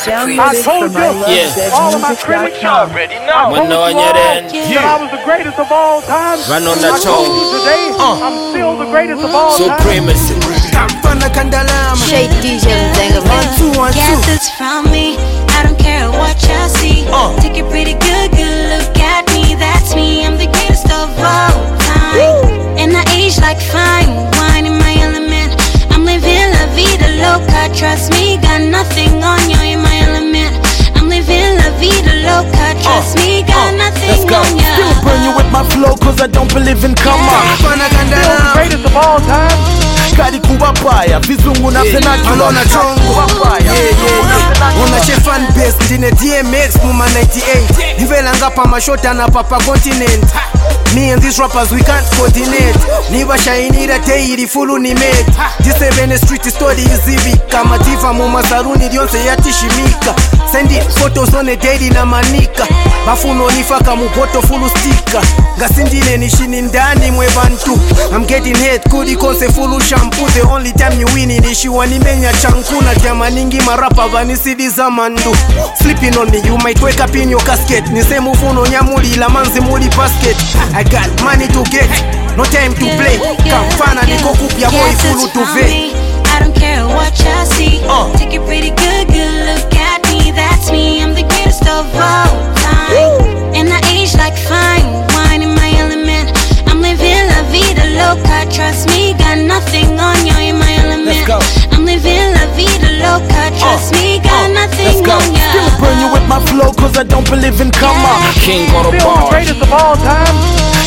I told you, all of my critics already know. That I was the greatest of all time. Run on that told you today, I'm still the greatest of all time. Supremacy. Shade DJ Mzenga, man. Guess it's from me. I don't care what y'all see. Take a pretty good look at me. That's me. I'm the greatest of all time. And I age like fine wine in my element. I'm living la vida loca. Trust me, got nothing on you in my element. I'm living la vida loca. Trust me, got nothing on you. Still burn you with my flow, cause I don't believe in karma. Still the greatest of all time. Kari kubapaya, vizungu na vernacular na chongo. Una fan base, ndine DMX muma 98. Nivelanga pa mashota na papa continent. Me and these rappers we can't coordinate. Niba shainira teiri fulu ni made. This 7 street story is easy. Kama diva muma saluni lyonse yatishimika. Sending photos on a daily na manika. Bafuno nifaka muboto fulu sticker. Gasindine nishini ndani mwe bantu. I'm getting hate kudi konse fulu shampoo. The only time you win is wani menya chankuna. Kiama ningi marapa vanisidi za mandu. Sleeping on me you might wake up in your casket. Nise mufuno nyamuli la manzi muli basket. I got money to get, no time to play. Kamfana niko kupya boy fulu to ve. I don't care what y'all see. Take a pretty good look at me. That's me, I'm the greatest of all time. And I age like fine wine in my element. I'm living la vida loca. Trust me, got nothing on you in my element. I'm living la vida loca. Trust me, got nothing on you. Still burn you with my flow, cause I don't believe in karma. King on the Still the bar. greatest of all time.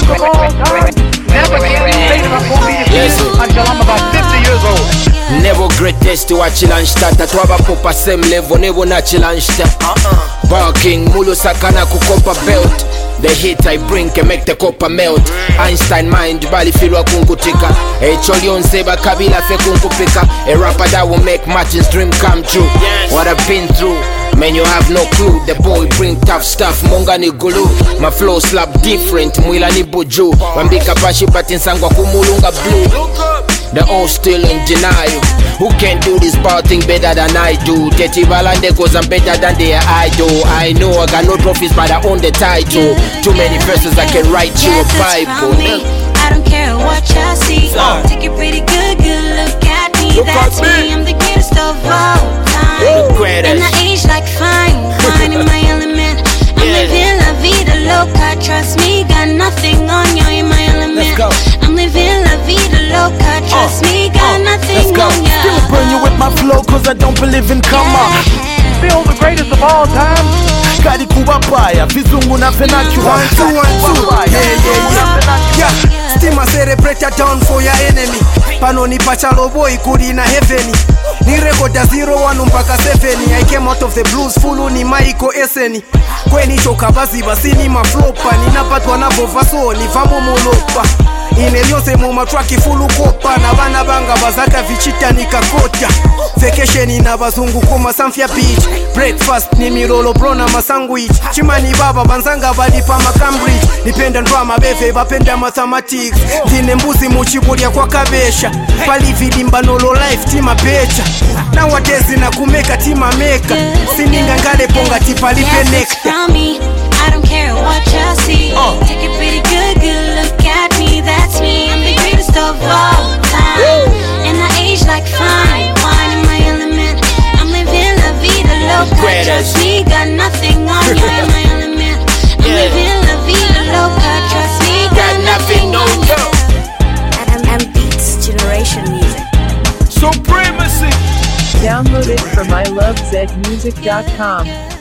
Never get stated I'm gonna be this until I'm about 50 years old. Never greatest to watch Lanchta. Tatwaba popa same level, never natch Lanchta. Barking, Mulu Sakana kukopa belt. The hit I bring can make the copper melt. Einstein mind, bali filwa kungutika. Cholion seba kabila fe kunkupika. A rapper that will make Martin's dream come true. What I've been through, man you have no clue. The boy bring tough stuff, monga ni gulu. My flow slap different, mwila ni buju. Wambika bashi patin sangwa kumulunga blue. The all still in denial. Who can do this bad thing better than I do? Teti Valande cause I'm better than their idol. I know I got no trophies but I own the title. Too many verses I can write you a Bible. I don't care what y'all see. Take a pretty good look at me. That's me, I'm the greatest of all time. And I age like fine wine in my element. I'm living la vida loca. Trust me, got nothing on you in my element. I'm living la vida loca. Trust me, got nothing on you. Still burn you with my flow, cause I don't believe in karma. Still the greatest of all time. Kari kubapaya, vizungu na vernacular. 1, 2, 1, 2. Yeah. Stima celebrate down for your enemy. Panoni pachalo boy kuri na heaveni. Ni record ya 01 mpaka 7. I came out of the blues fulu ni maiko eseni. Kweni choka bazi basini maflopa. Ninapatwa na bovaso ni famu mulopa. Inelyonse muma traki fulu kopa. Na bana banga bazaka vichita nikakota. Vacation na bazungu kuma Samfya Beach. Breakfast ni mirolo bro na masandwich. Chimani baba banzanga bali pa Cambridge. Nipenda drama beve bapenda mathematics. Dine mbuzi muchibulia kwa kabesha. Pali vilimba nolo life tima becha. Nowadays na kumeka tima meka. Sininga ngale ponga tipalipe nectar. I don't care what y'all see. Take a pretty good look at me. That's me, I'm the greatest of all time. And I age like fine wine in my element. I'm living la vida loca. Trust me, got nothing on you in my element. I'm living la vida loca. Trust me, got nothing on you. And Beats Generation Music. Supremacy. Download it from ilovezmusic.com.